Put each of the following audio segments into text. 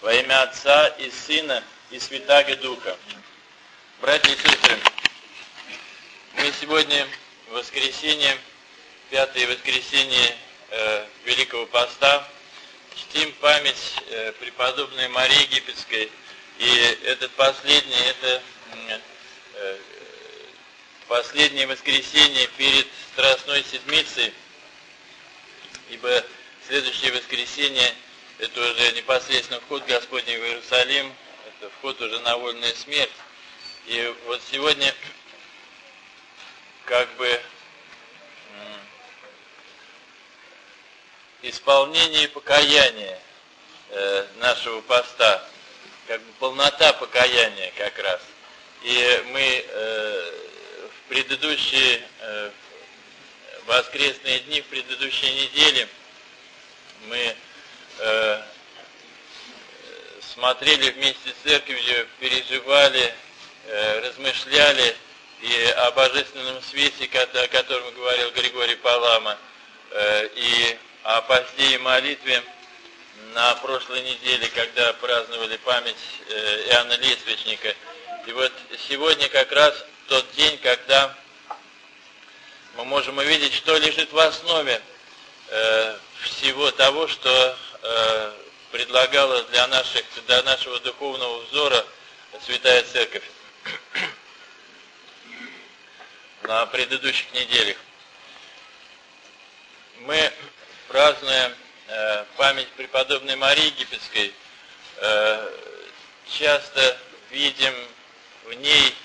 Во имя Отца и Сына и Святаго Духа. Братья и сестры, мы сегодня в воскресенье, пятое воскресенье Великого Поста, чтим память преподобной Марии Египетской. И это последнее воскресенье перед Страстной Седмицей, ибо следующее воскресенье – это уже непосредственно вход Господний в Иерусалим, это вход уже на вольную смерть. И вот сегодня как бы исполнение покаяния нашего поста, как бы полнота покаяния как раз. И мы в предыдущие воскресные дни, в предыдущей неделе мы смотрели вместе с церковью, переживали, размышляли и о божественном свете, о котором говорил Григорий Палама, и о посте и молитве на прошлой неделе, когда праздновали память Иоанна Лествичника. И вот сегодня как раз тот день, когда мы можем увидеть, что лежит в основе всего того, что предлагала для нашего духовного взора Святая Церковь на предыдущих неделях. Мы, празднуя память преподобной Марии Египетской, часто видим в ней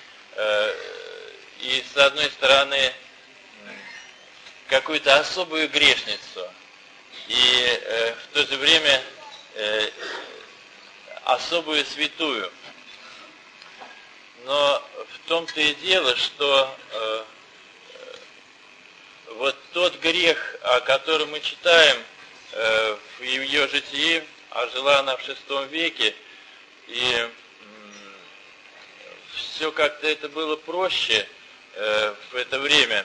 и с одной стороны какую-то особую грешницу, и в то же время особую святую. Но в том-то и дело, что вот тот грех, о котором мы читаем в ее житии, а жила она в VI веке, и все как-то это было проще в это время.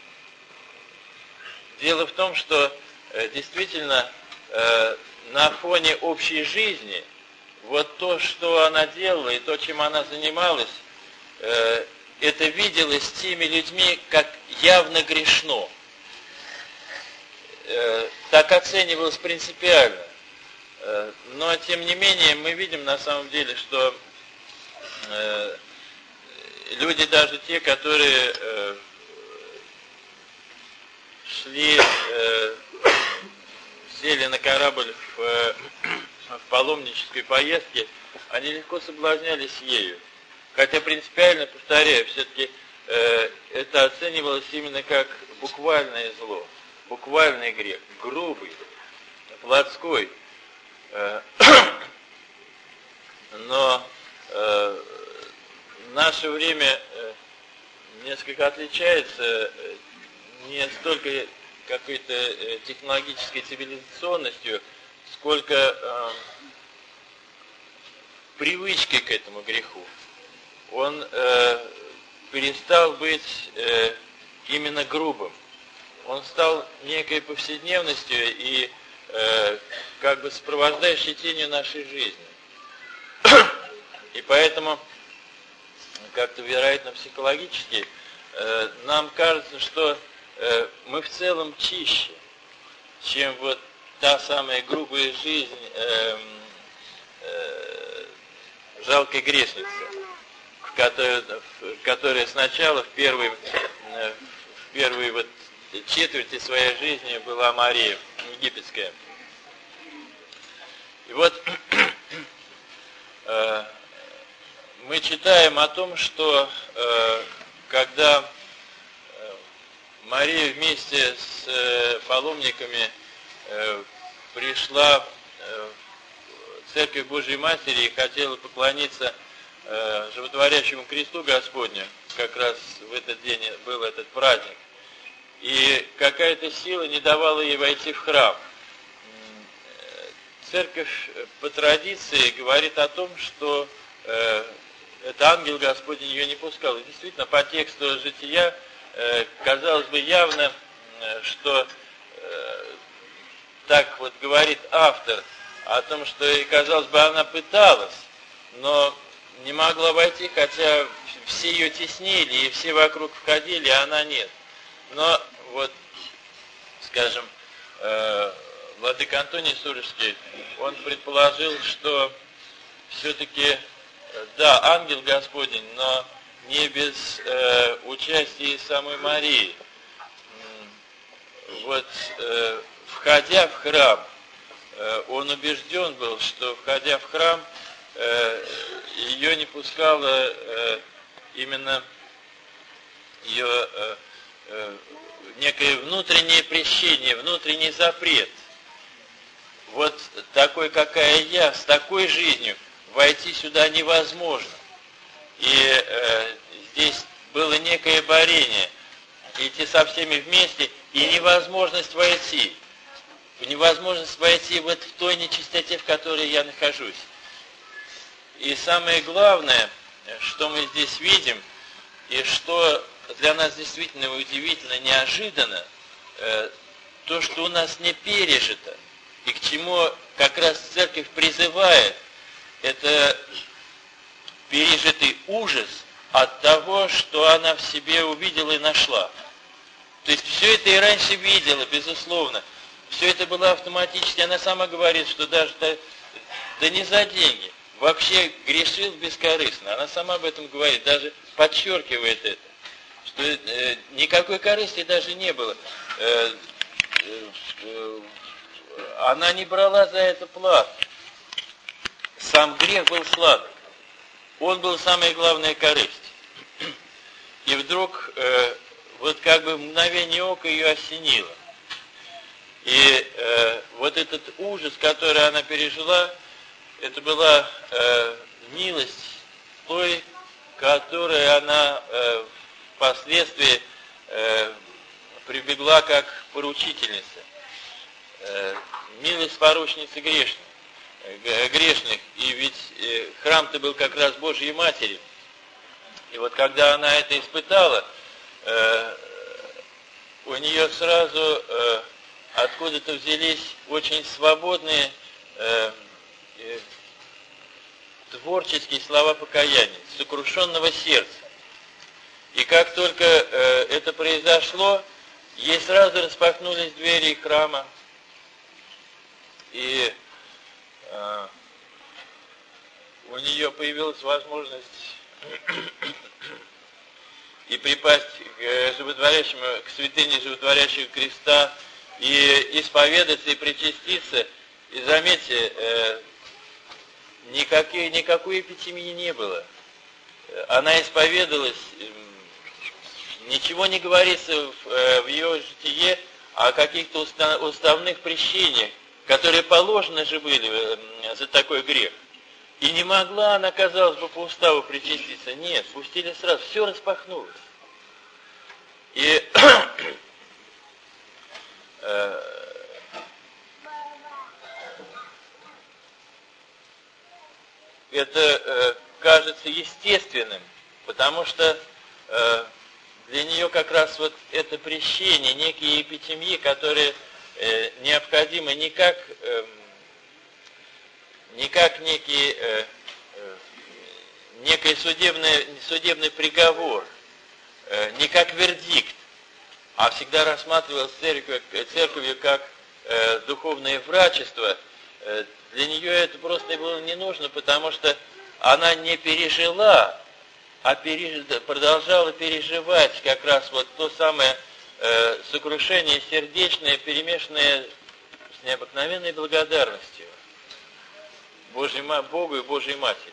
Дело в том, что действительно на фоне общей жизни вот то, что она делала и то, чем она занималась, это виделось теми людьми как явно грешно. Так оценивалось принципиально. Но тем не менее мы видим на самом деле, что люди, даже те, которые сели на корабль в паломнической поездке, они легко соблазнялись ею. Хотя принципиально, повторяю, все-таки это оценивалось именно как буквальное зло, буквальный грех, грубый, плотской. Но наше время несколько отличается не столько какой-то технологической цивилизационностью, сколько привычкой к этому греху. Он перестал быть именно грубым. Он стал некой повседневностью и как бы сопровождающей тенью нашей жизни. И поэтому, как-то, вероятно, психологически, нам кажется, что мы в целом чище, чем вот та самая грубая жизнь жалкой грешницы, которая сначала в первой вот четверти своей жизни была Мария Египетская. И вот мы читаем о том, что когда Мария вместе с паломниками пришла в Церковь Божией Матери и хотела поклониться животворящему кресту Господню, как раз в этот день был этот праздник, и какая-то сила не давала ей войти в храм. Церковь по традиции говорит о том, что это ангел Господень ее не пускал. И действительно, по тексту жития казалось бы явно, что так вот говорит автор о том, что, и казалось бы, она пыталась, но не могла войти, хотя все ее теснили, и все вокруг входили, а она нет. Но вот, скажем, владыка Антоний Сурожский, он предположил, что все-таки, да, ангел Господень, но не без участия самой Марии. Вот, входя в храм, он убежден был, что, входя в храм, ее не пускало именно ее некое внутреннее прещение, внутренний запрет. Вот такой, какая я, с такой жизнью войти сюда невозможно. И здесь было некое борение, идти со всеми вместе, и невозможность войти. Невозможность войти вот в той нечистоте, в которой я нахожусь. И самое главное, что мы здесь видим, и что для нас действительно удивительно, неожиданно, то, что у нас не пережито, и к чему как раз церковь призывает, это пережитый ужас от того, что она в себе увидела и нашла. То есть все это и раньше видела, безусловно. Все это было автоматически. Она сама говорит, что даже да не за деньги. Вообще грешил бескорыстно. Она сама об этом говорит, даже подчеркивает это. Что никакой корысти даже не было. Она не брала за это плату. Сам грех был сладок. Он был самая главная корысть. И вдруг, вот как бы в мгновение ока ее осенило. И вот этот ужас, который она пережила, это была милость той, которой она впоследствии прибегла как поручительница. Милость поручницы грешных. И ведь храм-то был как раз Божьей Матери. И вот когда она это испытала, у нее сразу откуда-то взялись очень свободные творческие слова покаяния, сокрушенного сердца. И как только это произошло, ей сразу распахнулись двери храма, и у нее появилась возможность и припасть к животворящему, к святыне животворящего креста, и исповедаться, и причаститься. И заметьте, никакой эпитемии не было. Она исповедалась, ничего не говорится в ее житие о каких-то уставных прещениях, которые положены же были за такой грех. И не могла она, казалось бы, по уставу причаститься. Нет, пустили сразу, все распахнулось. И это кажется естественным, потому что для нее как раз вот это прещение, некие эпитемии, которые необходимы не как некий судебный приговор, не как вердикт, а всегда рассматривалось церковью как духовное врачество. Для нее это просто было не нужно, потому что она не пережила, а продолжала переживать как раз вот то самое сокрушение сердечное, перемешанное с необыкновенной благодарностью Богу и Божьей Матери.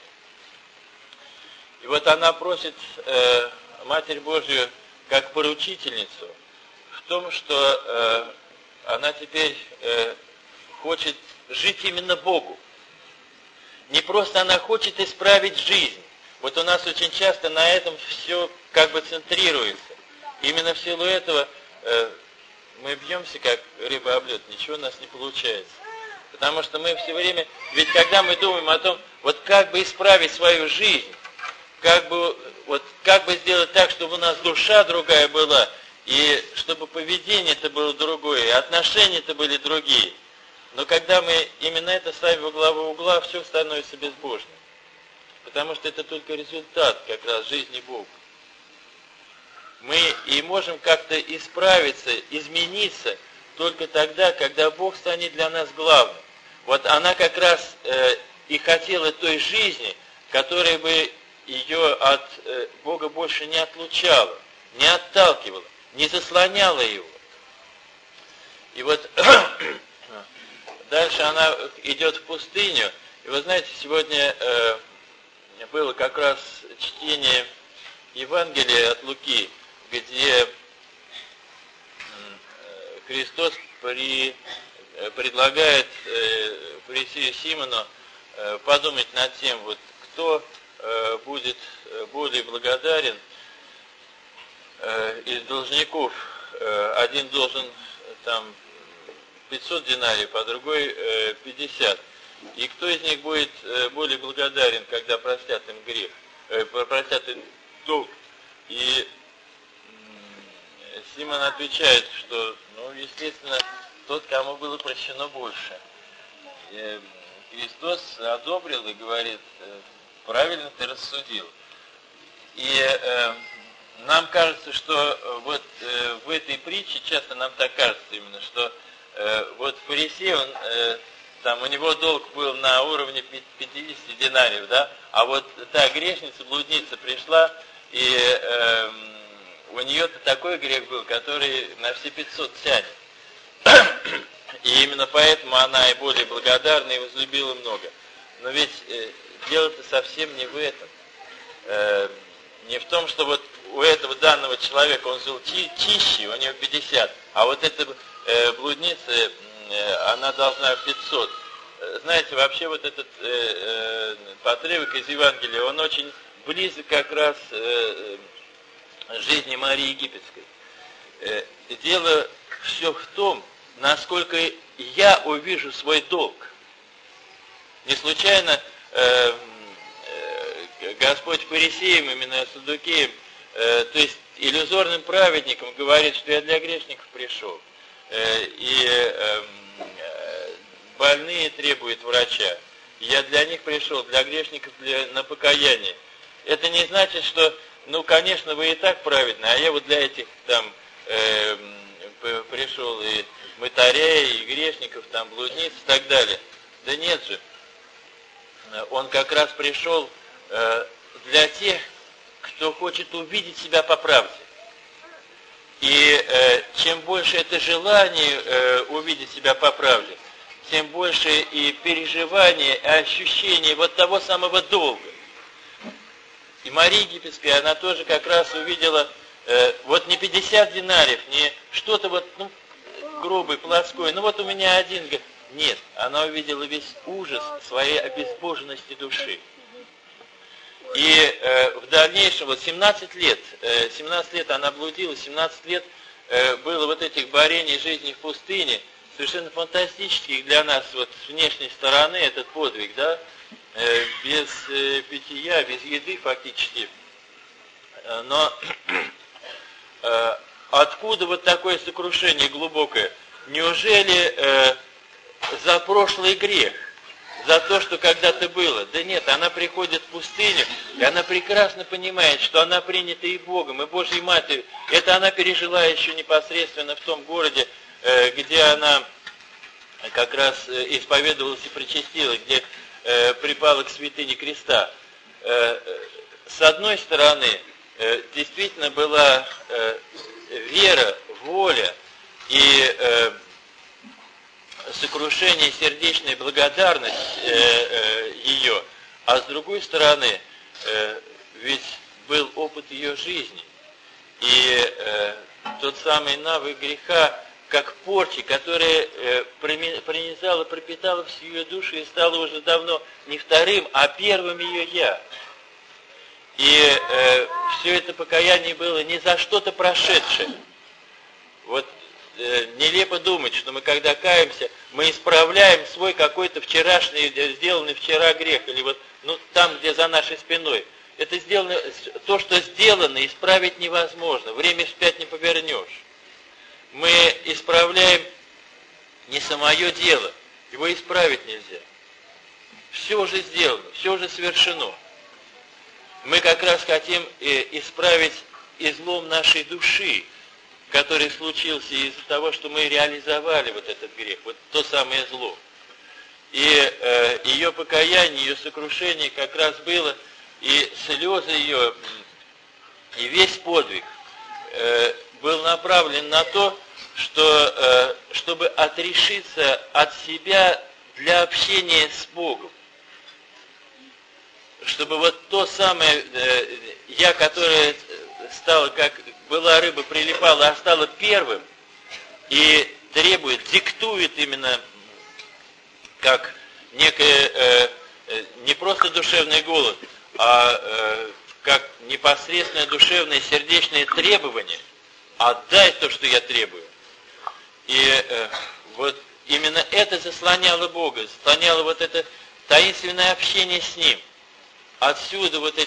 И вот она просит Матерь Божию как поручительницу в том, что она теперь хочет жить именно Богу. Не просто она хочет исправить жизнь. Вот у нас очень часто на этом все как бы центрируется. Именно в силу этого мы бьемся, как рыба об лед, ничего у нас не получается. Потому что мы все время, ведь когда мы думаем о том, вот как бы исправить свою жизнь, как бы сделать так, чтобы у нас душа другая была, и чтобы поведение-то было другое, и отношения-то были другие, Но когда мы именно это ставим во главу угла, все становится безбожным. Потому что это только результат как раз жизни Бога. Мы и можем как-то исправиться, измениться только тогда, когда Бог станет для нас главным. Вот она как раз и хотела той жизни, которая бы ее от Бога больше не отлучала, не отталкивала, не заслоняла его. И вот дальше она идет в пустыню. И вы знаете, сегодня было как раз чтение Евангелия от Луки, где Христос предлагает фарисею Симону подумать над тем, вот, кто будет более благодарен из должников. Один должен там 500 динариев, а другой 50. И кто из них будет более благодарен, когда простят им грех, простят им долг? И Симон отвечает, что, естественно, тот, кому было прощено больше. И Христос одобрил и говорит: правильно ты рассудил. И нам кажется, что вот в этой притче, часто нам так кажется именно, что вот фарисей, там, у него долг был на уровне 50 динариев, да, а вот та грешница, блудница пришла, и у нее-то такой грех был, который на все 500 тянет. И именно поэтому она и более благодарна, и возлюбила много. Но ведь дело-то совсем не в этом. Не в том, что вот у этого данного человека он жил чище, у него 50, а вот эта блудница, она должна 500. Знаете, вообще вот этот отрывок из Евангелия, он очень близок как раз жизни Марии Египетской. Дело все в том, насколько я увижу свой долг. Не случайно Господь фарисеям, именно саддукеям, то есть иллюзорным праведникам говорит, что я для грешников пришел. И больные требуют врача. Я для них пришел, для грешников, на покаяние. Это не значит, что, конечно, вы и так праведны, а я вот для этих там пришел и мытарей, и грешников, там, блудниц и так далее. Да нет же. Он как раз пришел для тех, кто хочет увидеть себя по правде. И чем больше это желание увидеть себя по правде, тем больше и переживание, и ощущение вот того самого долга. И Мария Египетская, она тоже как раз увидела вот не 50 динариев, не что-то вот, грубый, плоской, вот у меня один. Нет, она увидела весь ужас своей обезбоженности души. И в дальнейшем, вот 17 лет она блудила, 17 лет было вот этих борений жизни в пустыне, совершенно фантастических для нас вот с внешней стороны этот подвиг, да, без питья, без еды фактически. Но откуда вот такое сокрушение глубокое? Неужели за прошлый грех? За то, что когда-то было? Да нет, она приходит в пустыню, и она прекрасно понимает, что она принята и Богом, и Божьей Матерью. Это она пережила еще непосредственно в том городе, где она как раз исповедовалась и причастилась, где припала к святыне креста. С одной стороны, действительно была вера, воля и сокрушение, сердечная благодарность ее, а с другой стороны, ведь был опыт ее жизни. И тот самый навык греха, как порчи, которая пронизала, пропитала всю ее душу и стала уже давно не вторым, а первым ее «я». И все это покаяние было не за что-то прошедшее. Вот нелепо думать, что мы, когда каемся, мы исправляем свой какой-то вчерашний, сделанный вчера грех, или вот там, где за нашей спиной. Это сделано, то, что сделано, исправить невозможно. Время вспять не повернешь. Мы исправляем не самое дело, Его исправить нельзя. Все уже сделано, все уже совершено. Мы как раз хотим исправить излом нашей души, который случился из-за того, что мы реализовали вот этот грех, вот то самое зло. И ее покаяние, ее сокрушение как раз было, и слезы ее, и весь подвиг был направлен на то, что, чтобы отрешиться от себя для общения с Богом. Чтобы вот то самое «я», которое стало, как была рыба, прилипала, а стало первым, и требует, диктует именно как некое не просто душевный голод, а как непосредственное душевное сердечное требование отдать то, что я требую. И вот именно это заслоняло Бога, заслоняло вот это таинственное общение с Ним. Отсюда вот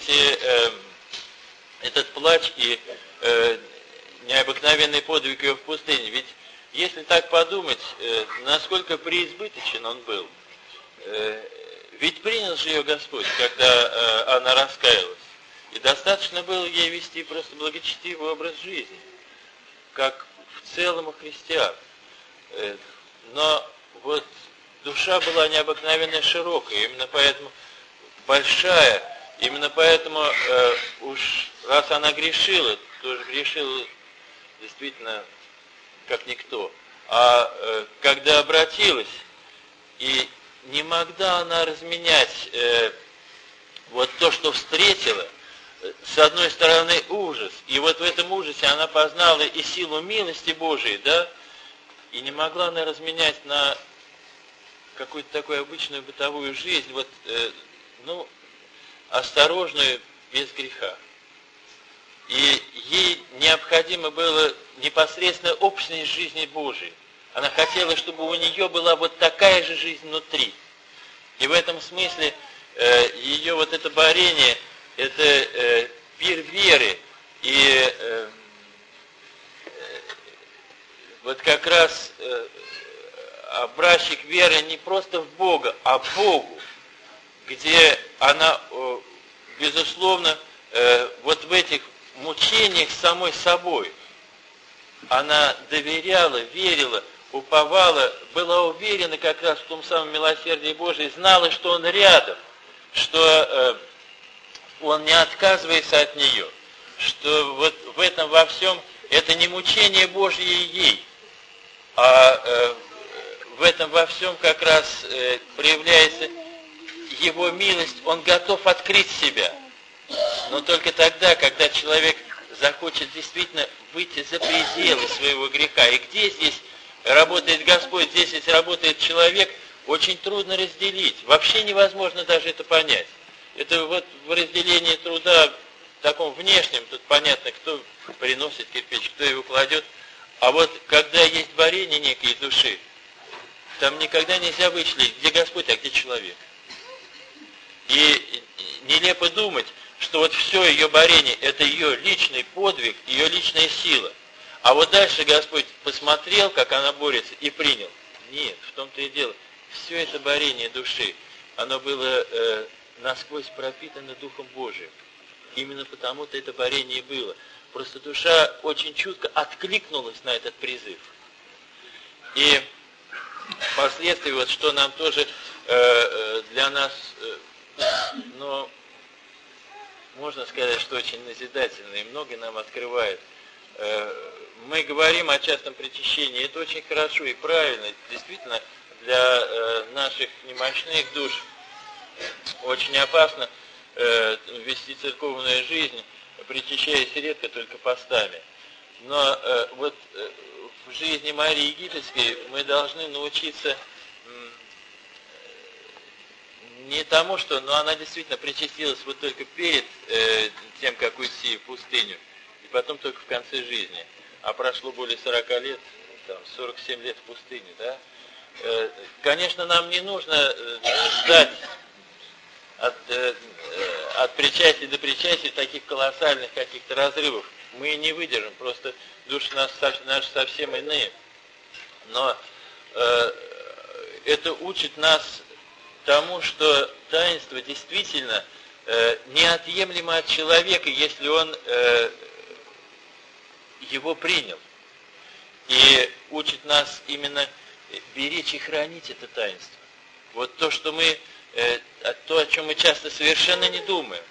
этот плач и необыкновенный подвиг его в пустыне. Ведь если так подумать, насколько преизбыточен он был, ведь принял же ее Господь, когда она раскаялась. И достаточно было ей вести просто благочестивый образ жизни, как в целом у христиан. Но вот душа была необыкновенно широкая, именно поэтому большая, именно поэтому уж раз она грешила, то же грешила действительно как никто. А когда обратилась, и не могла она разменять вот то, что встретила, с одной стороны ужас, и вот в этом ужасе она познала и силу милости Божией, да, и не могла она разменять на какую-то такую обычную бытовую жизнь, вот, осторожную, без греха. И ей необходимо было непосредственно общность жизни Божией. Она хотела, чтобы у нее была вот такая же жизнь внутри. И в этом смысле ее вот это борение, это пир веры. И вот как раз образчик веры не просто в Бога, а в Богу, где она, безусловно, вот в этих мучениях самой собой, она доверяла, верила, уповала, была уверена как раз в том самом милосердии Божьем, знала, что Он рядом, что Он не отказывается от нее, что вот в этом во всем это не мучение Божье ей, а в этом во всем как раз проявляется Его милость, Он готов открыть себя. Но только тогда, когда человек захочет действительно выйти за пределы своего греха. И где здесь работает Господь, здесь ведь работает человек, очень трудно разделить. Вообще невозможно даже это понять. Это вот в разделении труда, таком внешнем, тут понятно, кто приносит кирпич, кто его кладет. А вот когда есть борение некой души, там никогда нельзя вычислить, где Господь, а где человек. И нелепо думать, что вот все ее борение, это ее личный подвиг, ее личная сила. А вот дальше Господь посмотрел, как она борется, и принял. Нет, в том-то и дело. Все это борение души, оно было насквозь пропитано Духом Божиим. Именно потому-то это борение и было. Просто душа очень чутко откликнулась на этот призыв. И впоследствии, вот что нам тоже для нас, можно сказать, что очень назидательно и многое нам открывает. Мы говорим о частом причащении, это очень хорошо и правильно, действительно, для наших немощных душ очень опасно вести церковную жизнь, причащаясь редко, только постами. Но вот в жизни Марии Египетской мы должны научиться не тому, что, но она действительно причастилась вот только перед тем, как уйти в пустыню, и потом только в конце жизни. А прошло более 40 лет, там, 47 лет в пустыне, да? Конечно, нам не нужно ждать от причастия до причастия таких колоссальных каких-то разрывов. Мы не выдержим, просто души наши совсем иные. Но это учит нас тому, что таинство действительно неотъемлемо от человека, если он его принял. И учит нас именно беречь и хранить это таинство. Вот то, что мы, то, о чем мы часто совершенно не думаем.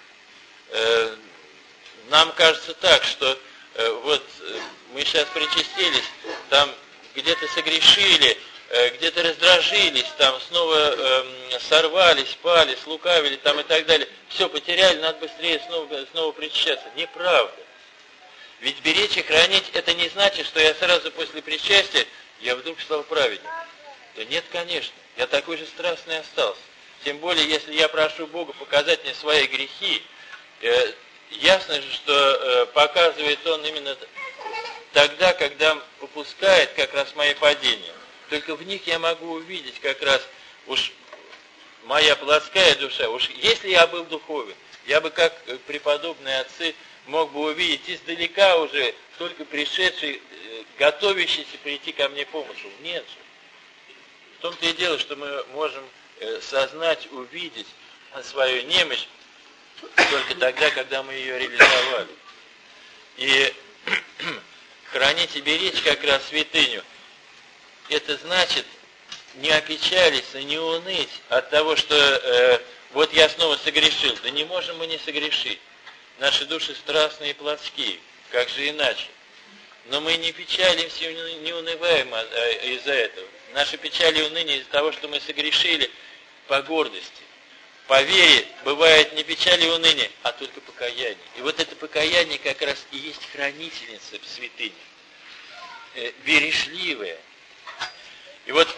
Нам кажется так, что вот мы сейчас причастились, там где-то согрешили, где-то раздражились, там снова сорвались, пали, слукавили там и так далее. Все, потеряли, надо быстрее снова причащаться. Неправда. Ведь беречь и хранить, это не значит, что я сразу после причастия, я вдруг стал праведником. Да нет, конечно, я такой же страстный остался. Тем более, если я прошу Бога показать мне свои грехи, ясно же, что показывает Он именно тогда, когда попускает как раз мои падения. Только в них я могу увидеть как раз уж моя плотская душа. Уж если я был духовен, я бы, как преподобные отцы, мог бы увидеть издалека уже только пришедший, готовящийся прийти ко мне помыслу. Нет же. В том-то и дело, что мы можем сознать, увидеть свою немощь только тогда, когда мы ее реализовали. И хранить и беречь как раз святыню, это значит не опечалиться, не уныть от того, что вот я снова согрешил. Да не можем мы не согрешить. Наши души страстные и плотские, как же иначе? Но мы не печалимся и не унываем из-за этого. Наши печали и уныние из-за того, что мы согрешили по гордости. По вере бывает не печаль и уныние, а только покаяние. И вот это покаяние как раз и есть хранительница святыни. Бережливая. И вот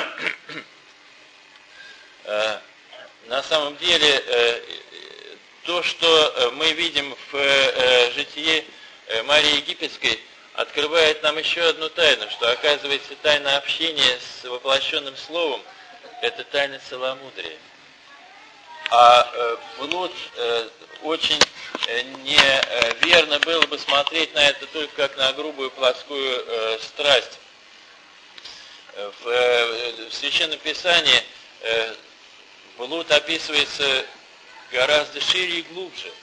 на самом деле то, что мы видим в житии Марии Египетской, открывает нам еще одну тайну, что оказывается тайна общения с воплощенным словом – это тайна целомудрия. А блуд очень неверно было бы смотреть на это только как на грубую плотскую страсть. В Священном Писании блуд описывается гораздо шире и глубже.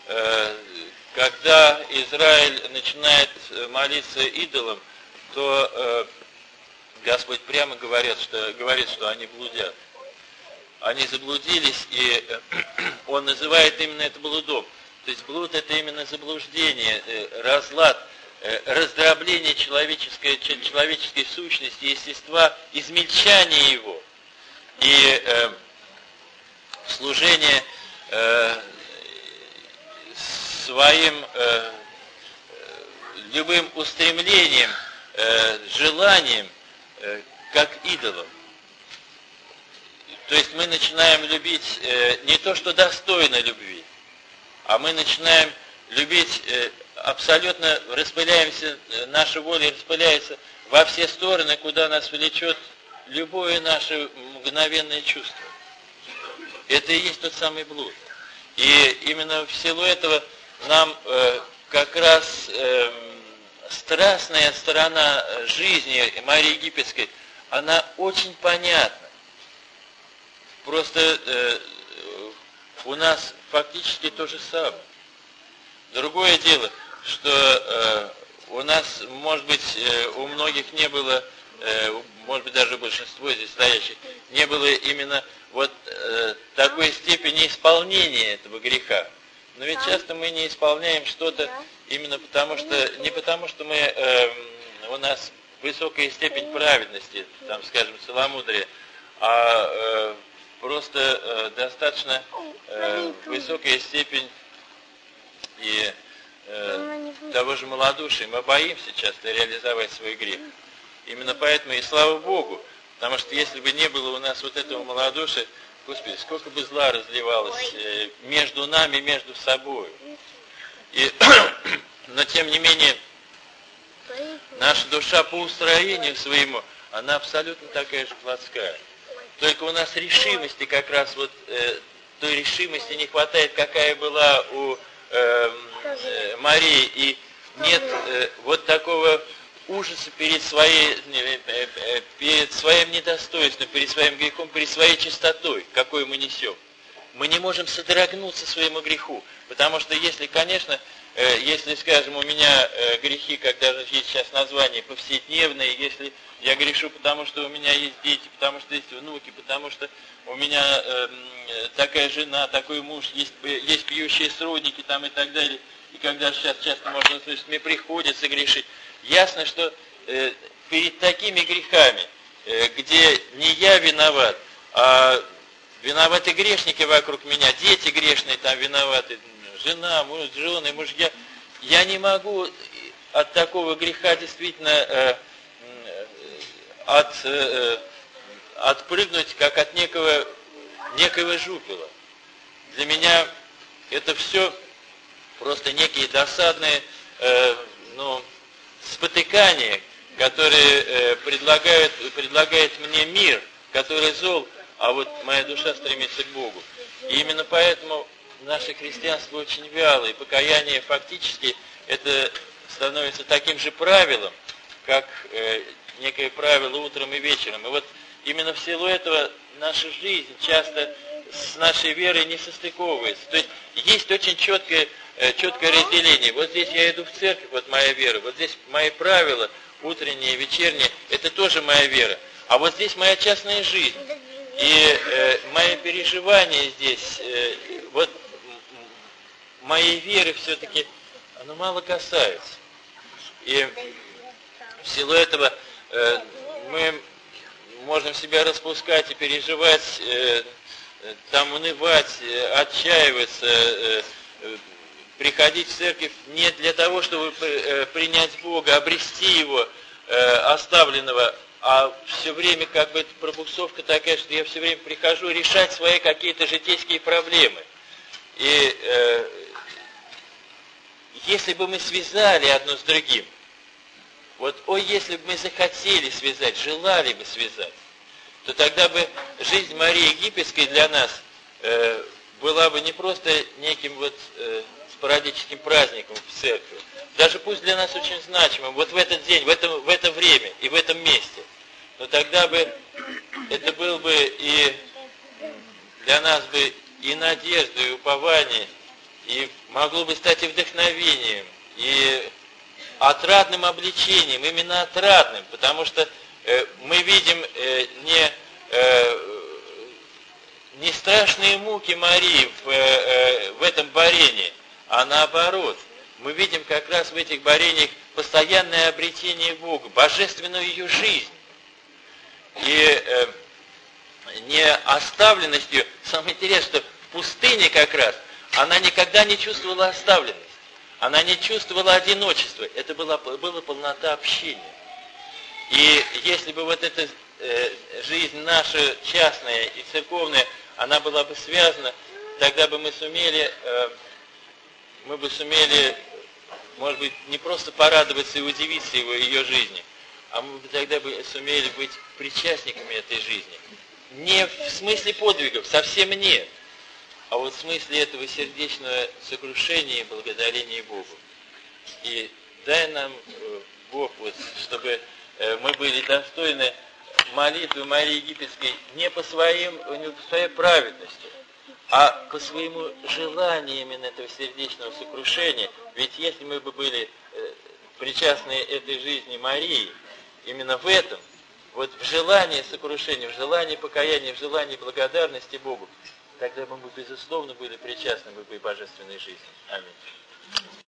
Когда Израиль начинает молиться идолам, то Господь прямо говорит, что они блудят. Они заблудились, и Он называет именно это блудом. То есть блуд – это именно заблуждение, разлад, раздробление человеческой сущности, естества, измельчание его. И служение своим любым устремлением, желанием, как идолом. То есть мы начинаем любить не то, что достойно любви, а мы начинаем любить абсолютно, распыляемся, наша воля распыляется во все стороны, куда нас влечет любое наше мгновенное чувство. Это и есть тот самый блуд. И именно в силу этого нам как раз страстная сторона жизни Марии Египетской, она очень понятна. Просто у нас фактически то же самое. Другое дело, что у нас, может быть, у многих не было, может быть, даже большинство здесь стоящих, не было именно вот такой степени исполнения этого греха. Но ведь часто мы не исполняем что-то именно потому, что, не потому, что у нас высокая степень праведности, там, скажем, целомудрия, а просто достаточно высокая степень и того же малодушия. Мы боимся часто реализовать свой грех. Именно поэтому и слава Богу, потому что если бы не было у нас вот этого малодушия, Господи, сколько бы зла разливалось между нами, между собой. Но тем не менее, наша душа по устроению своему, она абсолютно такая же плотская. Только у нас решимости как раз вот той решимости не хватает, какая была у Марии, и нет вот такого ужаса перед своим недостоинством, перед своим грехом, перед своей чистотой, какой мы несем. Мы не можем содрогнуться своему греху, потому что если, конечно, если, скажем, у меня грехи, как даже есть сейчас название, повседневные, если я грешу, потому что у меня есть дети, потому что есть внуки, потому что у меня такая жена, такой муж, есть пьющие сродники там и так далее, и когда сейчас часто можно услышать, мне приходится грешить, ясно, что перед такими грехами, где не я виноват, а виноваты грешники вокруг меня, дети грешные там виноваты, жена, муж, жены, мужья. Я не могу от такого греха действительно отпрыгнуть, как от некого жупела. Для меня это все просто некие досадные спотыкания, которые предлагает мне мир, который зол, а вот моя душа стремится к Богу. И именно поэтому наше христианство очень вяло, и покаяние фактически это становится таким же правилом, как некое правило утром и вечером. И вот именно в силу этого наша жизнь часто с нашей верой не состыковывается. То есть есть очень четкое разделение. Вот здесь я иду в церковь, вот моя вера, вот здесь мои правила, утренние, вечерние, это тоже моя вера. А вот здесь моя частная жизнь. И мои переживания здесь, вот моей веры все-таки, оно мало касается. И в силу этого мы можем себя распускать и переживать, там унывать, отчаиваться, приходить в церковь не для того, чтобы принять Бога, обрести Его оставленного, а все время как бы пробуксовка такая, что я все время прихожу решать свои какие-то житейские проблемы. И если бы мы связали одно с другим, вот, если бы мы захотели связать, желали бы связать, то тогда бы жизнь Марии Египетской для нас была бы не просто неким вот спорадическим праздником в церкви, даже пусть для нас очень значимым, вот в этот день, в это время и в этом месте, но тогда бы это был бы и для нас бы и надежда, и упование, и могло бы стать и вдохновением, и отрадным обличением, именно отрадным, потому что мы видим не страшные муки Марии в этом борении, а наоборот, мы видим как раз в этих борениях постоянное обретение Бога, божественную ее жизнь. И не оставленностью, самое интересное, что в пустыне как раз она никогда не чувствовала оставленность, она не чувствовала одиночества, это была полнота общения. И если бы вот эта жизнь наша частная и церковная, она была бы связана, тогда бы мы бы сумели, может быть, не просто порадоваться и удивиться ее жизни, а мы бы тогда бы сумели быть причастниками этой жизни. Не в смысле подвигов, совсем нет, а вот в смысле этого сердечного сокрушения и благодарения Богу. И дай нам, Бог, вот, чтобы мы были достойны молитвы Марии Египетской не по своей праведности, а по своему желанию именно этого сердечного сокрушения. Ведь если мы бы были причастны этой жизни Марии, именно в этом, вот в желании сокрушения, в желании покаяния, в желании благодарности Богу, тогда бы мы, безусловно, были причастны к божественной жизни. Аминь.